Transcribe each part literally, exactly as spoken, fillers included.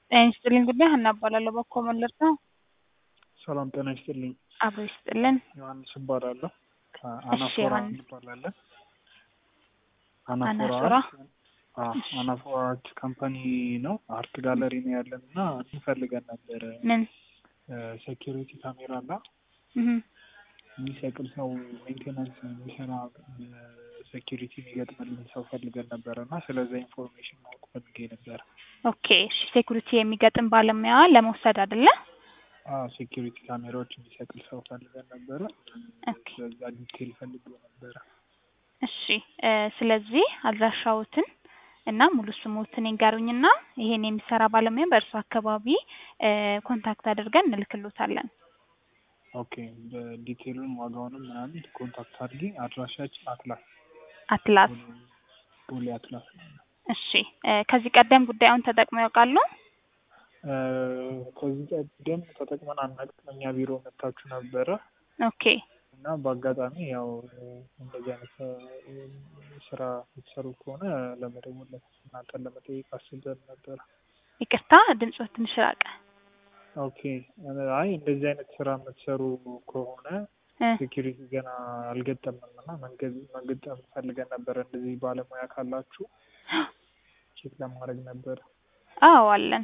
ጤና ይስጥልኝ ጉዳይ ሀና እባላለሁ። በኮመለር ነው። ሰላም ጤና ይስጥልኝ። አብሮ ይስጥልን። ዮሐንስ እባላለሁ። እሺ ከአናፎራ ዮሐንስ። እንባላለን። አናፎራ አናሶራ። አዎ እሺ አናፎራ አርት ካምፓኒ ነው። አርት ጋለሪ ነው ያለን እና እንፈልገን ነበር። ምን? ሴኪሪቲ ካሜራ እና እህ የሚሰቅል ሰው ሜንቴናንስ የሚሰራ ሴኪሪቲ የሚገጥምልን ሰው ፈልገን ነበር እና ስለዛ ኢንፎርሜሽን ማወቅ ፈልጌ ነበር። ኦኬ እሺ። ሴኩሪቲ የሚገጥም ባለሙያ ለመውሰድ አይደለ? አዎ ሴኪሪቲ ካሜራዎች የሚሰቅል ሰው ፈልገን ነበር። ኦኬ ስለዛ ዲቴል ፈልጌ ነበር። እሺ እ ስለዚህ አድራሻዎትን እና ሙሉ ስሙትን ይንገሩኝና ይሄን የሚሰራ ባለሙያ በእርሱ አካባቢ እ ኮንታክት አድርገን እንልክሎታለን። ኦኬ በዲቴሉን ዋጋውንም ምናምን ኮንታክት አድርጊ። አድራሻችን አትላስ አትላስ። ቦሌ አትላስ። እሺ እ ከዚህ ቀደም ጉዳዩን ተጠቅመው ያውቃሉ? እ ከዚህ ቀደም ተጠቅመን አናውቅም። እኛ ቢሮ መታችሁ ነበረ ኦኬ እና በአጋጣሚ ያው እንደዚህ አይነት ስራ የምትሰሩ ከሆነ ለመደወል እናንተን ለመጠየቅ አስበን ነበር። ይቅርታ ድምጽ ትንሽ ራቀ። ኦኬ አይ እንደዚህ አይነት ስራ የምትሰሩ ከሆነ እ ሴኪሪቲ ገና አልገጠምንም እና መንገድ መገጠም ፈልገን ነበር። እንደዚህ ባለሙያ ካላችሁ ቼክ ለማድረግ ነበር። አዎ አለን።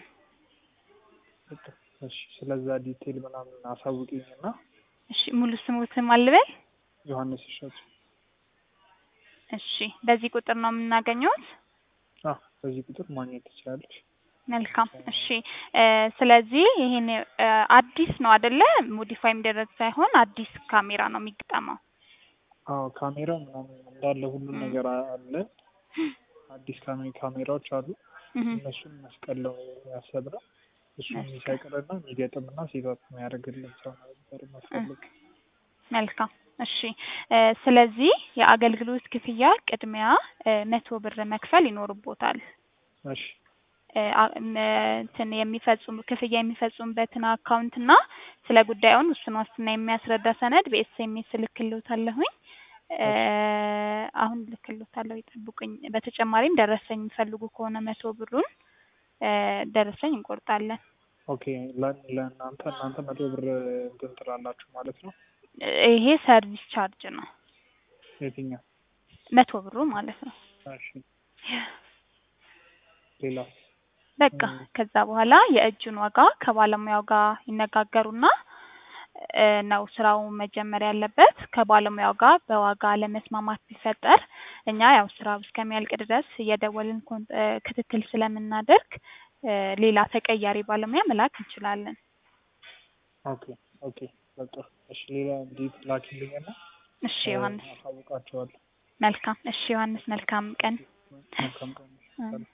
እሺ ስለዛ ዲቴል ምናምን አሳውቂኝና። እሺ ሙሉ ስሙትን አልበል? ዮሐንስ እሸቱ። እሺ በዚህ ቁጥር ነው የምናገኘውት? አዎ በዚህ ቁጥር ማግኘት ትችላለሽ። መልካም እሺ እ ስለዚህ ይሄን እ አዲስ ነው አይደለ? ሞዲፋይ የሚደረግ ሳይሆን አዲስ ካሜራ ነው የሚገጠመው። አዎ ካሜራ ምናምን እንዳለ ሁሉም ነገር አለ። አዲስ ካሜ ካሜራዎች አሉ። እህ እነሱን መስቀል ነው ያሰብነው። እሱን የሚሰቅልና የሚገጥምና ሴታፕ የሚያደርግልን ሰው ነበር መስፈልግ። መልካም እሺ እ ስለዚህ የአገልግሎት ክፍያ ቅድሚያ እ መቶ ብር መክፈል ይኖርቦታል። እሺ እ አ እንትን የሚፈጽሙ ክፍያ የሚፈጽሙበትን አካውንት እና ስለ ጉዳዩን እሱን ዋስትና የሚያስረዳ ሰነድ በኤስኤምኤስ እልክልዎታለሁኝ። እ አሁን እልክልዎታለሁ ይጠብቁኝ። በተጨማሪም ደረሰኝ የሚፈልጉ ከሆነ መቶ ብሩን እ ደረሰኝ እንቆርጣለን። ኦኬ ለእናንተ እናንተ መቶ ብር እንትን ትላላችሁ ማለት ነው? ይሄ ሰርቪስ ቻርጅ ነው። የትኛው? መቶ ብሩ ማለት ነው። እሺ ሌላ? በቃ ከዛ በኋላ የእጁን ዋጋ ከባለሙያው ጋር ይነጋገሩና እ ነው ስራው መጀመር ያለበት። ከባለሙያው ጋር በዋጋ ለመስማማት ቢፈጠር እኛ ያው ስራው እስከሚያልቅ ድረስ እየደወልን ኮን እ ክትትል ስለምናደርግ እ ሌላ ተቀያሪ ባለሙያ መላክ እንችላለን። ኦኬ ኦኬ በቃ እሺ ሌላ እንዴት ላኪልኝና እሺ ዮሐንስ አሳውቃቸዋለሁ። መልካም እሺ ዮሐንስ መልካም ቀን። መልካም ቀን።